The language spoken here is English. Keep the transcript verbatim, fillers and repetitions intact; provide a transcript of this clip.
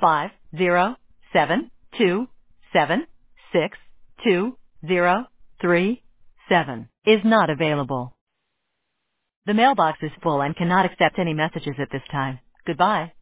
five zero seven two seven six two zero three seven is not available. The mailbox is full and cannot accept any messages at this time. Goodbye.